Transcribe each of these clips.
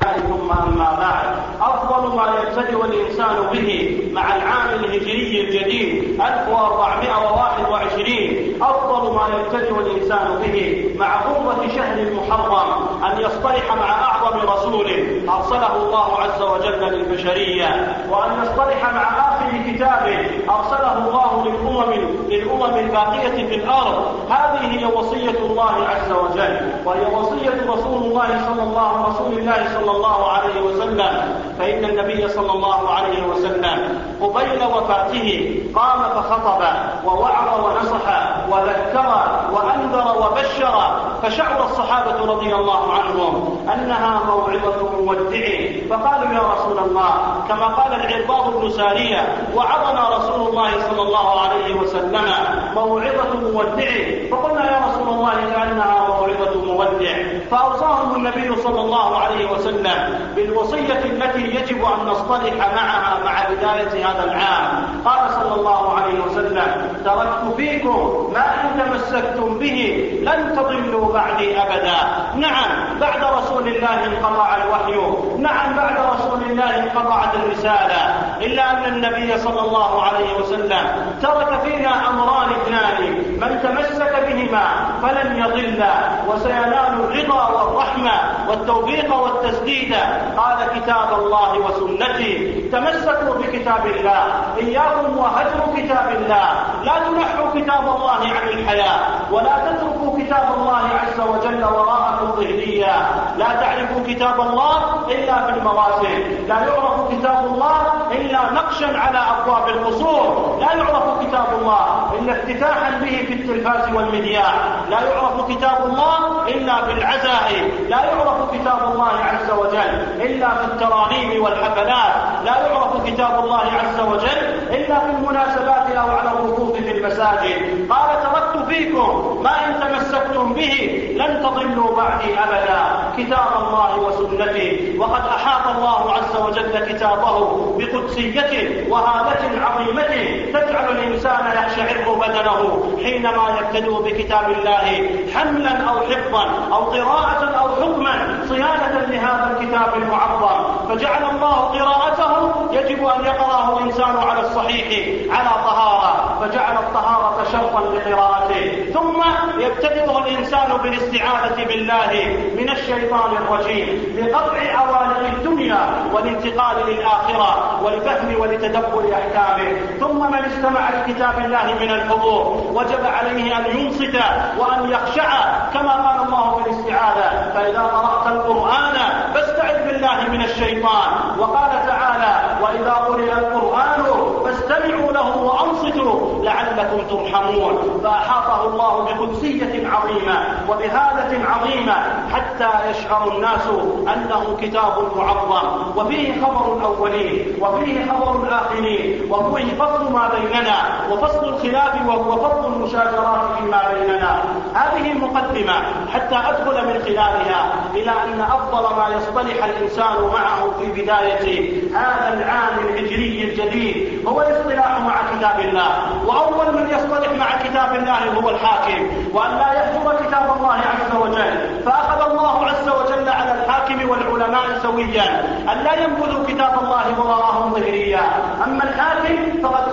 الأنبياء ثم أما بعد. أفضل ما يبتدئ الإنسان به مع العام الهجري الجديد 1421، أفضل ما يبتدئ الإنسان به مع قرة شهر المحرم أن يصطلح مع أعظم رسول أرسله الله عز وجل للبشرية، وأن يصطلح مع آخر كتاب أرسله الله للأمم الباقية في الأرض. هذه هي وصية الله عز وجل، وهي وصية رسول الله صلى الله عليه وسلم. فإن النبي صلى الله عليه وسلم قبيل وفاته قام فخطب ووعظ ونصح وذكر وأنذر وبشر، فشعر الصحابة رضي الله عنهم أنها موعظة مودع، فقالوا يا رسول الله، كما قال العرباض بن سارية: وعظنا رسول الله صلى الله عليه وسلم موعظة مودع. فقلنا يا رسول الله كأنها موعظة مودع، فأوصاهم النبي صلى الله عليه وسلم بالوصية التي يجب أن نصطلح معها مع بداية هذا العام. قال صلى الله عليه وسلم: تركت فيكم ما إن تمسكتم به لن تضلوا بعدي أبدا. نعم، بعد رسول الله انقطع الوحي، نعم بعد رسول الله انقطعت الرسالة، إلا أن النبي صلى الله عليه وسلم ترك فينا أمران اثنان من تمسك بهما فلن يضل وسينال الرضا والرحمة والتوفيق والتسديد. قال: كتاب الله وسنتي. تمسكوا بكتاب الله، إياكم وهجر كتاب الله. لا تنحوا كتاب الله عن الحياة، ولا تتركوا كتاب الله عز وجل وراءكم ظهريا. لا تعرفوا كتاب الله إلا في المواسم، لا يعرف كتاب الله إلا نقشا على أبواب القصور، لا يعرف كتاب الله إلا افتتاحا به في التلفاز والمذياع، لا يعرف كتاب الله إلا بالعزائم، لا يعرف كتاب الله عز وجل إلا في الترانيم والحفلات، لا يعرف كتاب الله عز وجل إلا في المناسبات أو على الوقوف في المساجد. قال: تركت فيكم ما إن تمسكتم به لن تضلوا بعدي أبدا، كتاب الله وسنتي. وقد أحاط الله عز وجل كتابه بقدسية وهالة عظيمة تجعل الإنسان يقشعر بدنه حينما يبتدئ بكتاب الله حملا أو حفظا أو قراءة أو حكما صيانة لهذا الكتاب المعظم. فجعل الله قراءته يجب أن يقرأه الإنسان على الصحيح على طهارة، فجعل الطهارة شرطا لقراءته. ثم يبتدئ الإنسان بالاستعاذة بالله من الشيطان الرجيم لقطع عوالق الدنيا والانتقال للآخرة والفهم ولتدبر أحكامه. ثم من استمع لكتاب الله من الحضور وجب عليه أن ينصت وأن يخشع، كما قال الله في الاستعاذة: فإذا قرأت القرآن فاستعذ بالله من الشيطان. وقال تعالى: وإذا قرئ القرآن فاستمعوا له وأنصتوا لعلكم ترحمون. فأحاطه الله بقدسية عظيمة وبهالة عظيمة حتى يشعر الناس أنه كتاب معظم، وفيه خبر الأولين وفيه خبر الآخرين، وفيه فصل ما بيننا وفصل الخلاف وفصل المشاجرات فيما بيننا. هذه المقدمة حتى أدخل من خلالها إلى أن أفضل ما يصطلح الإنسان معه في بداية هذا العام الهجري الجديد هو الاصطلاح مع كتاب الله. وأول من يصطلح مع كتاب الله هو الحاكم، وأن لا يهجر كتاب الله عز وجل. فأخذ الله عز وجل على الحاكم والعلماء سويا أن لا ينبذوا كتاب الله وراءهم ظهريا. أما الحاكم فقد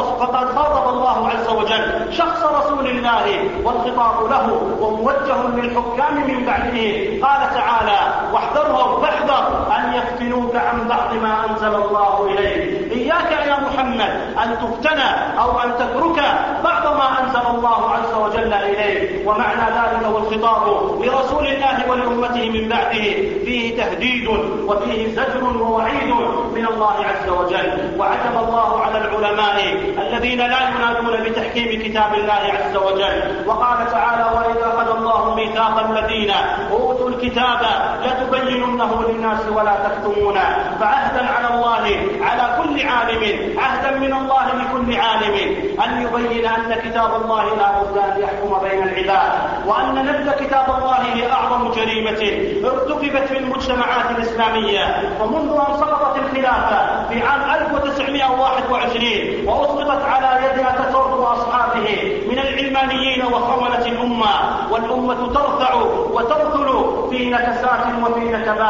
خاطب الله عز وجل شخص رسول الله، والخطاب له وموجه للحكام من بعده. قال تعالى: واحذرهم فاحذر أن يفتنوك عن بعض ما أنزل الله إليك. إياك يا محمد أن تفتنى أو أن تترك بعض ما أنزل الله عز وجل إليك. ومعنى ذلك هو الخطاب لرسول الله ولأمته من بعده فيه تهديد وفيه زجر ووعيد من الله عز وجل. وعتب الله على العلماء الذين لا ينادون بتحكيم كتاب الله عز وجل. وقال تعالى: وإذا أخذ الله ميثاق الذين أوتوا الكتاب لتبيننه للناس ولا تكتمونه. فعهدا على الله على كل عالم، عهدا من الله لكل عالم أن يبين أن كتاب الله لا بد أن يحكم بين العباد، وأن نبذ كتاب الله هي أعظم جريمة ارتكبت في المجتمعات الإسلامية. ومنذ أن سقطت الخلافة في عام 1921 وأسقطت على يد أتاتورك وأصحابه من العلمانيين وخونة الأمة، والأمة ترفع وترثل في نكسات وفي نكبات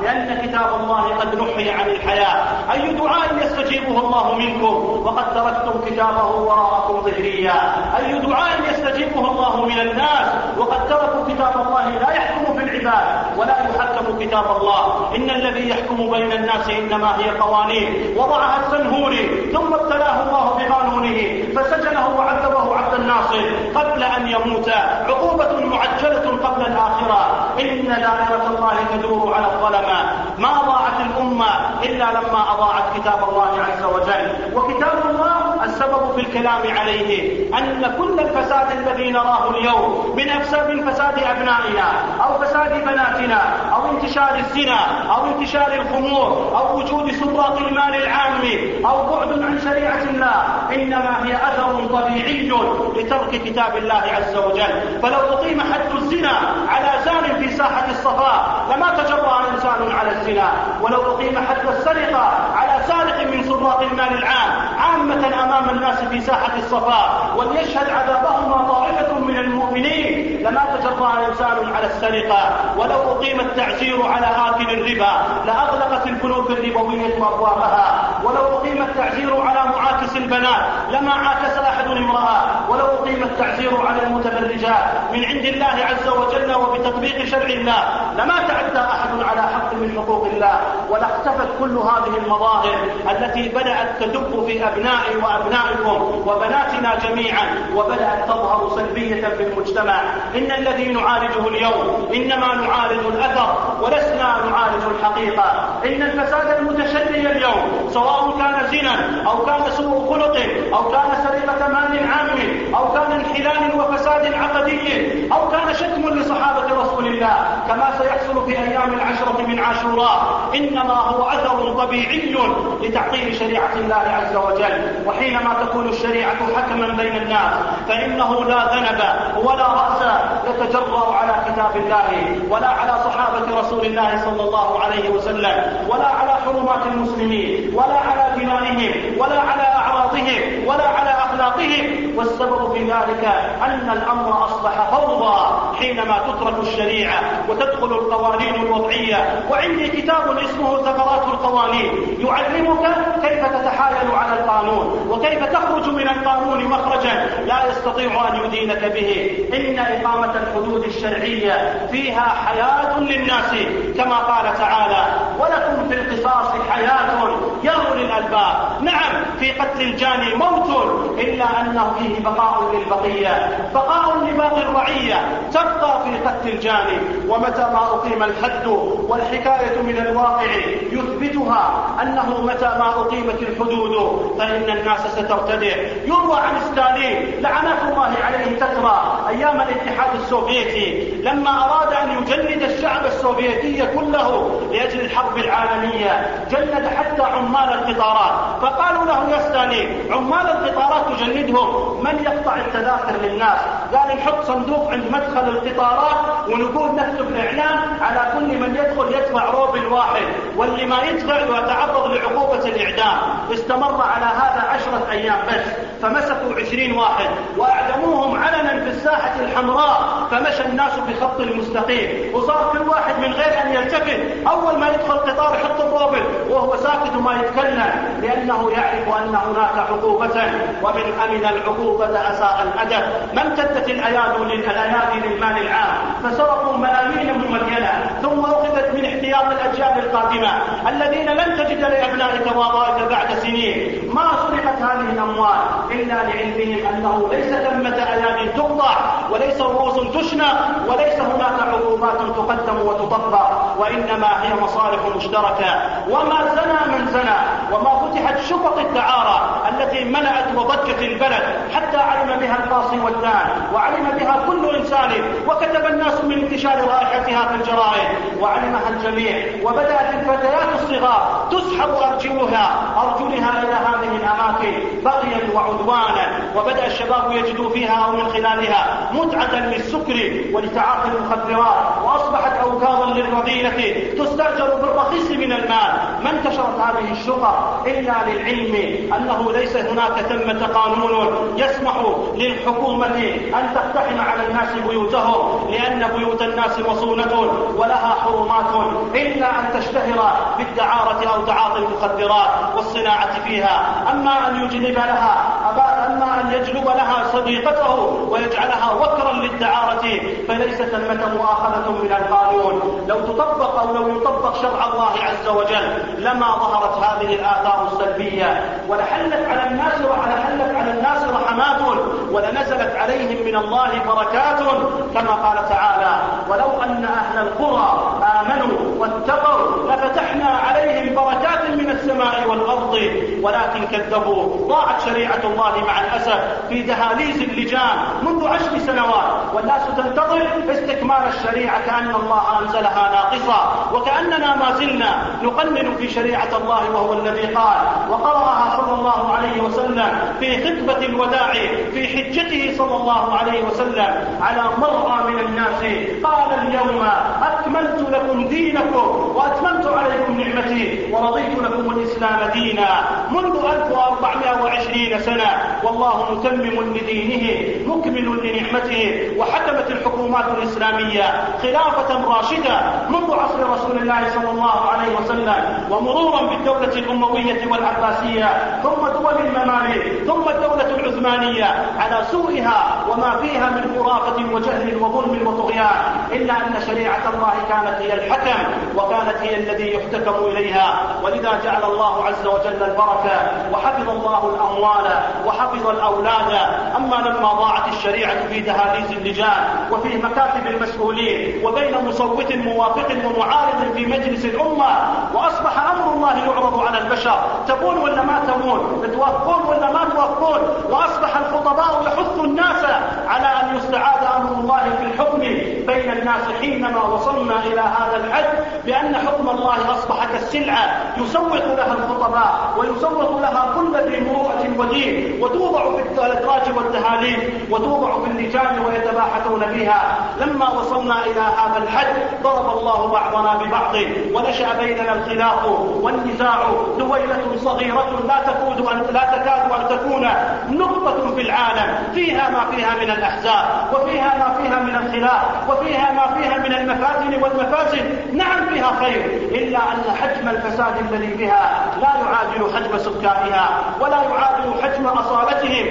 لأن كتاب الله قد نحي عن الحياة. أي دعاء يستجيبه الله منكم وقد تركتم كتابه وراءكم ظهريا؟ أي دعاء يستجيبه الله من الناس وقد تركوا كتاب الله لا يحكم في العباد ولا يحكم كتاب الله؟ إن الذي يحكم بين الناس إنما هي قوانين وضعها السنهوري ثم ابتلاه الله بقانونه فسجنه وعذبه عبد الناصر قبل أن يموت، عقوبة معجلة قبل الآخرة. إن دائرة الله تدور على الظلمة، ما ضاعت الأمة إلا لما أضاعت كتاب الله عز وجل. وكتاب الله السبب في الكلام عليه أن كل الفساد الذي نراه اليوم من فساد أبنائنا أو فساد بناتنا أو انتشار الزنا أو انتشار الخمور أو وجود سراق المال العام أو بعد عن شريعة الله إنما هي أثر طبيعي لترك كتاب الله عز وجل. فلو أقيم حد الزنا على زان في ساحة الصفاء لما تجرأ إنسان على الزنا، ولو أقيم حد السرقة على سارق من سراق المال العام عامة أمام الناس في ساحة الصفاء وليشهد عذابهما طائفة من المؤمنين لما تجرأ إنسان على السرقة. ولو أقيم التعزير على آكل الربا لأغلقت البنوك الربوية أبوابها. ولو أقيم التعزير على معاكس البنات لما عاكس أحد امرأة. ولو أقيم التعزير على المتبرجات من عند الله عز وجل وبتطبيق شرع الله لما تعدى أحد على حق من حقوق الله، ولاختفت كل هذه المظاهر التي بدأت تدب في أبنائي وأبنائكم وبناتنا جميعا وبدأت تظهر سلبية في المجتمع. إن الذي نعالجه اليوم إنما نعالج الأثر ولسنا نعالج الحقيقة. إن الفساد المتشري اليوم سواء كان زنا أو كان سوء خلق أو كان سرقة مال عام أو كان انحلال وفساد عقدي أو كان شتم لصحابة رسول الله كما سيحصل في أيام العشرة من عاشوراء إنما هو أثر طبيعي لتعطيل شريعة الله عز وجل. وحينما تكون الشريعة حكما بين الناس فإنه لا ذنب ولا رأس يتجرأ على كتاب الله ولا على صحابة رسول الله صلى الله عليه وسلم ولا على حرمات المسلمين ولا على دمائهم ولا على أعراضهم ولا على أخلاقهم. والسبب في ذلك أن الأمر أصبح فوضى حينما تترك الشريعة وتدخل القوانين الوضعية. وعندي كتاب اسمه ثغرات القوانين يعلمك كيف تتحايل على القانون وكيف تخرج من القانون مخرجا لا يستطيع أن يدينك به. إن إقامة الحدود الشرعية فيها حياة للناس كما قال تعالى ولكم في القصاص حياة يا أولي الألباب. نعم في قتل الجاني موت إلا أنه فيه بقاء للبقية، بقاء لباقي الرعية تبقى في قتل الجاني. ومتى ما أقيم الحد والحكاية من الواقع يثبتها أنه متى ما أقيمت الحدود فإن الناس سترتدع. يروى عن ستالين لعنات الله عليه تترى أيام الاتحاد السوفيتي لما أراد أن يجلد الشعب السوفيتي كله لأجل الحرب العالمية جلد حتى عمال القطارات. فقالوا له يا ستالين عمال القطارات تجلدهم من يقطع التذاكر للناس؟ قال نحط صندوق عند مدخل القطارات ونقول نكتب إعلان على كل من يدخل يدفع روبل واحد واللي ما يدفع يتعرض لعقوبة الإعدام. استمر على هذا 10 أيام بس فمسكوا 20 واحد وأعدموهم علنا في الساحة الحمراء. فمشى الناس بخط المستقيم وصار كل واحد من غير أن يلتفت أول ما يدخل قطار يحط الروبل وهو ساكت وما يتكلم لأنه يعرف أن هناك عقوبة ومن أمن العقوبة أساء الأدب. ما امتدت الأيادي للمال العام فسرقوا ملايين مملينة ثم أخذت من احتياط الأجيال القادمة الذين لن تجد لأبنائك وظائف بعد سنين. ما سرقت هذه الأموال إلا لعلمهم أنه ليس ثمة أيادي تقطع وليس رؤوس تشنق وليس هناك عقوبات تقدم وتطبق وإنما هي مصالح مشتركة. وما زنى من زنى وما فتحت شقق الدعارة التي ملأت وضجت البلد حتى علم بها القاصي والدان وعلم بها كل إنسان وكتب الناس من انتشار رائحتها في الجرائد وعلمها الجميع. وبدأت الفتيات الصغار تسحب أرجلها إلى هذه الأماكن بغيا وعدوانا. وبدأ الشباب يجدوا فيها أو من خلالها متعة للسكر ولتعاطي المخدرات وأصبحت أوكاظا للرذيلة تستأجر بالرخيص من المال. ما انتشرت هذه الشقق إلا للعلم أنه ليس هناك ثمة قانون يسمح للحكومة أن تقتحم على الناس بيوتهم لأن بيوت الناس مصونة ولها حرمات إلا أن تشتهر بالدعارة أو تعاطي المخدرات والصناعة فيها، أما أن يجلب لها صديقته ويجعلها وكرا للدعارة فليس ثمة مؤاخذة من القانون. لو تطبق أو لو يطبق شرع الله عز وجل لما ظهرت هذه الآثار السلبية، ولحلت على الناس رحمات، ولنزلت عليهم من الله بركات، كما قال تعالى: ولو أن أهل القرى آمنوا واتقوا لفتحنا عليهم بركات من السماء والأرض ولكن كذبوا. ضاعت شريعة الله مع الأسف في دهاليز اللجان منذ 10 سنوات، والناس تنتظر استكمال الشريعة كأن الله أنزلها ناقصة، وكأننا ما زلنا نقنن في شريعة الله، وهو الذي قال وقرأها صلى الله عليه وسلم في خطبة الوداع في حجته صلى الله عليه وسلم على مرأى من الناس، قال: اليوم أكملت لكم دينكم وأتممت عليكم نعمتي ورضيت لكم الإسلام دينا. منذ 1420 سنة والله متمم لدينه مكمل لنعمته، وحكمت الحكومات الإسلامية خلافة راشدة منذ عصر رسول الله صلى الله عليه وسلم، ومرورا بالدولة الأموية والعباسية، ثم دول الممالك، ثم الدولة العثمانية على سوءها وما فيها من خرافة وجهل وظلم وطغيان، إلا أن شريعة الله كانت هي الحكم وكانت هي الذي يحتكم إليها. ولذا جعل الله عز وجل البركة وحفظ الله الأموال وحفظ الأولاد. أما لما ضاعت الشريعة في دهاليز اللجان وفي مكاتب المسؤولين وبين مصوت موافق ومعارض في مجلس الأمة، وأصبح أمر الله يعرض على البشر: تبون ولا ما تبون، توافقون ولا ما توافقون، وأصبح الخطباء يحث الناس على أن يستعاد أمر الله في الحكم بين الناس، حينما وصلنا إلى هذا الحد بأن حكم الله أصبح كالسلعة يسوق لها الخطباء ويسوق لها كل ذي مروءة ودين، وتوضع في الأدراج والدهاليز وتوضع في اللجان ويتباحثون بها. لما وصلنا إلى هذا الحد ضرب الله بعضنا ببعض ونشأ بيننا الخلاف والنزاع، دويلة صغيرة لا تكاد أن تكون نقطة في العالم، فيها ما فيها من الأحزاب، وفيها ما فيها من الخلاف، وفيها ما فيها من المفاتن والمفاسد. نعم فيها خير، إلا أن حجم الفساد الذي بها لا يعادل حجم سكانها، ولا يعادل حجم أصالتهم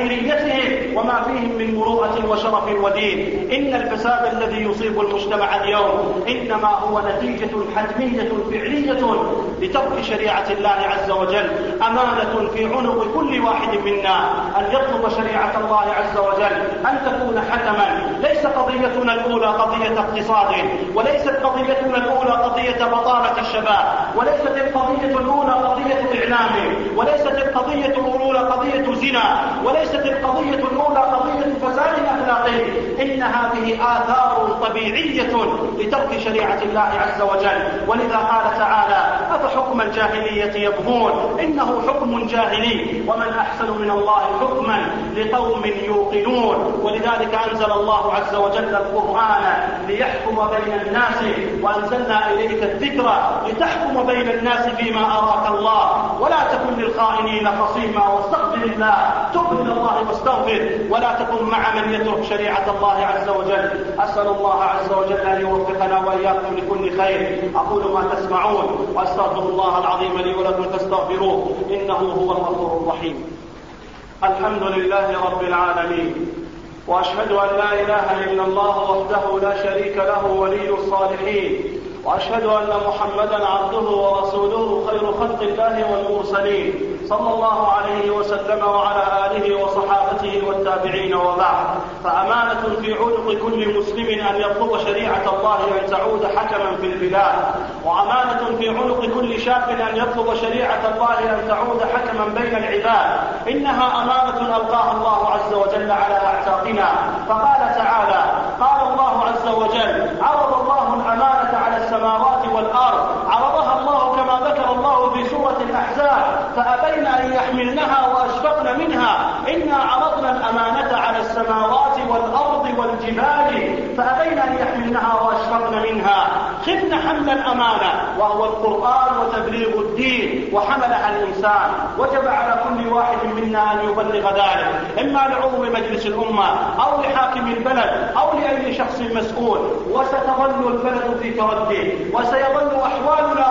وخيريتهم وما فيهم من مروءة وشرف ودين. إن الفساد الذي يصيب المجتمع اليوم إنما هو نتيجة حتمية فعلية لترك شريعة الله عز وجل. أمانة في عنق كل واحد منا أن يطلب شريعة الله عز وجل، أن تكون حكما. ليس قضيتنا الأولى قضية اقتصاد، وليست قضيتنا الأولى قضية بطالة الشباب، وليست القضية الأولى قضية إعلام، وليست القضية الأولى قضية زنا، وليست القضية الأولى قضية فساد أخلاقي. إن هذه آثار طبيعية لترك شريعة الله عز وجل. ولذا قال تعالى: أفحكم الجاهلية يبغون إنه حكم جاهلي ومن أحسن من الله حكما لقوم يوقنون. ولذلك أنزل الله عز وجل القرآن ليحكم بين الناس، وأنزلنا إليك الذكر لتحكم بين الناس فيما أراك الله، ولا تكن للخائنين خصيما، واستغفر الله، تب إلى الله واستغفر، ولا تكن مع من يترك شريعة الله عز وجل. أسأل الله عز وجل أن يوفقنا وإياكم لكل خير. أقول ما تسمعون وأستغفر الله العظيم لي ولكم فاستغفروه إنه هو الغفور الرحيم. الحمد لله رب العالمين، وأشهد أن لا إله إلا الله وحده لا شريك له ولي الصالحين، وأشهد أن محمدا عبده ورسوله خير خلق الله والمرسلين، صلى الله عليه وسلم وعلى آله وصحابته والتابعين. وبعد، فأمانة في عنق كل مسلم أن يطلب شريعة الله أن تعود حكما في البلاد، وأمانة في عنق كل شاب أن يطلب شريعة الله أن تعود حكما بين العباد. إنها أمانة ألقاها الله عز وجل على أعتاقنا. فقال تعالى: قال الله عز وجل: عرض الله الأمانة على السماوات والأرض. عرضها الله كما ذكر الله في سورة الأحزاب: فأبين أن يحملنها وأشفقن منها. إنا عرضنا الأمانة على السماوات والأرض والجبال فأبين أن يحملنها وأشفقن منها. خفن حمل الأمانة وهو القرآن وتبليغ الدين، وحملها الإنسان. وجب على كل واحد منا أن يبلغ ذلك، إما لعضو مجلس الأمة أو لحاكم البلد أو لأي شخص مسؤول. وستظل البلد في كرده، وسيظل أحوالنا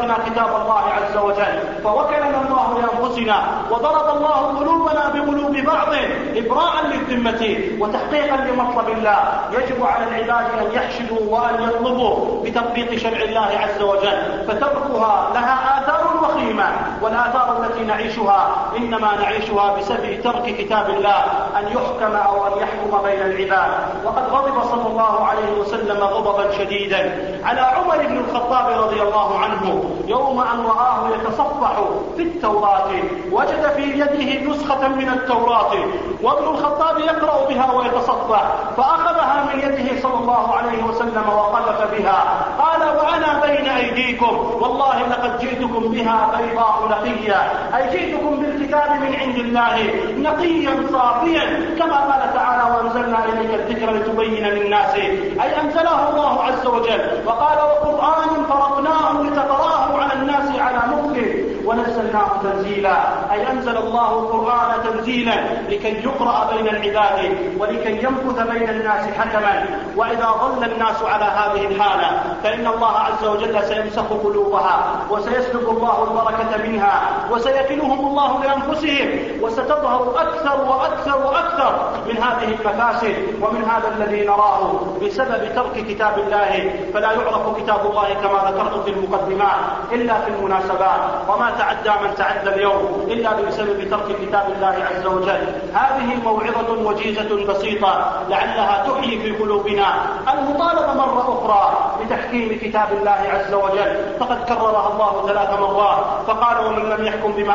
رقابنا كتاب الله عز وجل، فوكلنا الله لأنفسنا وضرب الله قلوبنا بقلوب بعض إبراء للذمة وتحقيقا لمطلب الله. يجب على العباد أن يحشدوا وأن يطلبوا بتطبيق شرع الله عز وجل، فتركها لها آثار وخيمة، والآثار التي نعيشها إنما نعيشها بسبب ترك كتاب الله أن يحكم أو أن يحكم بين العباد. وقد غضب صلى الله عليه وسلم غضبا شديدا على عمر بن الخطاب رضي الله عنه يوم أن رآه يتصفح في التوراة، وجد في يده نسخة من التوراة وابن الخطاب يقرأ بها ويتصفح، فأخذها من يده صلى الله عليه وسلم وقذف بها. قال: وأنا بين أيديكم والله لقد جئتكم بها بيضاء نقية، أي جئتكم بالكتاب من عند الله نقيا صافيا، كما قال تعالى: وأنزلنا إليك الذكر لتبين للناس، أي أنزله الله عز وجل. وقال: وقرآن فرقناه لتقرأه على الناس على مكث ونزلناه تنزيلا، أي أنزل الله القرآن تنزيلا لكي يقرأ بين العباد ولكي يمكث بين الناس حكما. وإذا ظل الناس على هذه الحالة فإن الله عز وجل سيمسخ قلوبها وسيسلب الله البركة منها وسيكلهم الله لأنفسهم، وستظهر أكثر وأكثر وأكثر من هذه المفاسد ومن هذا الذي نراه بسبب ترك كتاب الله. فلا يعرف كتاب الله كما ذكرت في المقدمات إلا في المناسبات، وما تعدى من تعدى اليوم إلا بسبب ترك كتاب الله عز وجل. هذه موعظة وجيزة بسيطة لعلها تحيي في قلوبنا المطالبة مرة أخرى بتحكيم كتاب الله عز وجل، فقد كررها الله 3 مرات، فقال: ومن لم يحكم بما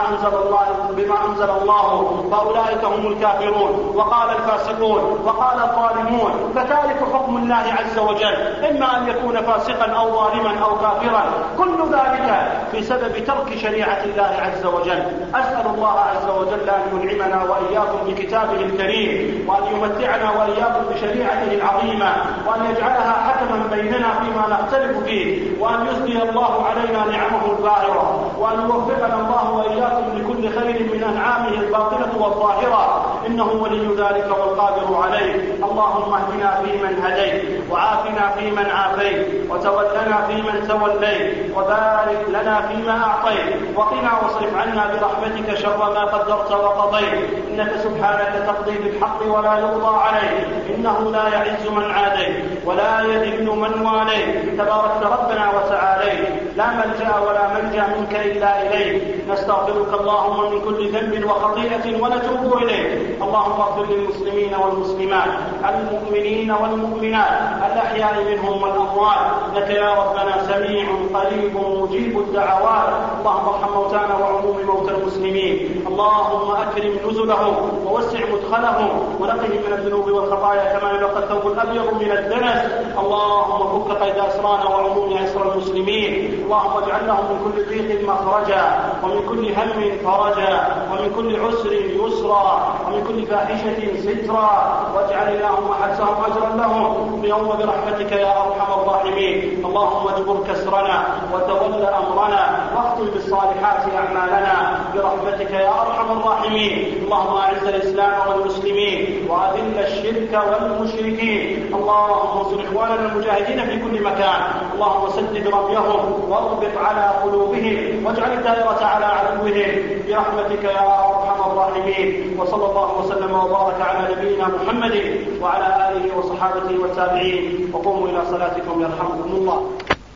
أنزل الله فأولئك هم الكافرون، وقال الفاسقون، وقال الظالمون. فتارك حكم الله عز وجل إما أن يكون فاسقا أو ظالما أو كافرا، كل ذلك بسبب ترك شريعة الله عز وجل. أسأل الله عز وجل أن ينعمنا وإياكم بكتابه الكريم، وأن يمتعنا وإياكم بشريعته العظيمة، وأن يجعلها حكما بيننا فيما نختلف فيه، وأن يثني الله علينا نعمه الباهرة، وأن يوفقنا الله وإياكم لكل خير من أنعامه الباطنة والظاهرة، إنه ولي ذلك والقادر عليه. اللهم اهدنا فيمن هديت، وعافنا فيمن عافيت، وتولنا فيمن توليت، وبارك لنا فيما أعطيت، وقنا واصرف عنا برحمتك شر ما قدرت وقضيت، إنك سبحانك تقضي بالحق ولا يقضى عليك، إنه لا يعز من عاديت ولا يذل من واليت، تباركت ربنا وتعاليت، لا ملجأ ولا منجا منك إلا إليك. نستغفرك اللهم من كل ذنب وخطيئة ونتوب إليك. اللهم اغفر للمسلمين والمسلمات، المؤمنين والمؤمنات، الأحياء منهم والأموات، لك يا ربنا سميع قريب مجيب الدعوات. اللهم ارحم موتانا وعموم موتى المسلمين، اللهم أكرم نزلهم ووسع مدخلهم ونقهم من الذنوب والخطايا كما ينقى الثوب الأبيض من الدنس. اللهم فك قيد أسرانا وعموم أسر المسلمين، اللهم اجعل لهم من كل ضيق مخرجا، ومن كل هم فرجا، ومن كل عسر يسرا، ومن كل فاحشة سترا، واجعل اللهم حبسهم أجرا لهم اليوم برحمتك يا أرحم الراحمين. اللهم اجبر كسرنا وتول أمرنا واختم بالصالحات أعمالنا برحمتك يا أرحم الراحمين. اللهم أعز الإسلام والمسلمين وأذل الشرك والمشركين. اللهم انصر إخواننا المجاهدين في كل مكان، اللهم سدد رميهم واربط على قلوبهم واجعل الدائرة على عدوهم برحمتك يا أرحم الراحمين. وصلى الله وسلم وبارك على نبينا محمد وعلى آله وصحابته والتابعين، وقوموا إلى صلاتكم يرحمكم الله.